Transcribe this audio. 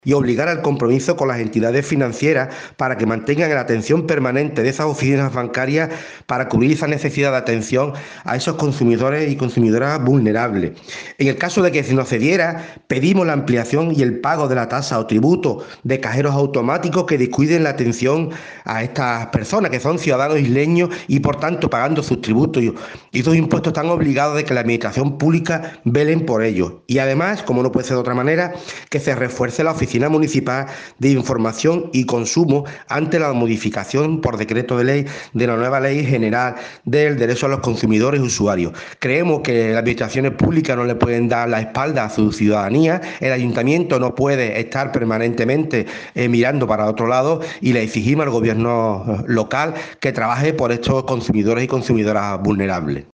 y obligar al compromiso con las entidades financieras para que mantengan la atención permanente de esas oficinas bancarias para cubrir esa necesidad de atención a esos consumidores y consumidoras vulnerables. En el caso de que se nos cediera, pedimos la ampliación y el pago de la tasa o tributo de cajeros automáticos que descuiden la atención a estas personas que son ciudadanos isleños y por tanto pagando sus tributos y sus impuestos están obligados de que la administración pública velen por ellos. Y además, como no puede ser de otra manera, que se refuerce la Oficina Municipal de Información y Consumo ante la modificación por decreto de ley de la nueva Ley General del Derecho a los Consumidores y Usuarios. Creemos que las administraciones públicas no le pueden dar la espalda a su ciudadanía, el ayuntamiento no puede estar permanentemente mirando para otro lado y le exigimos al gobierno local que trabaje por estos consumidores y consumidoras vulnerables.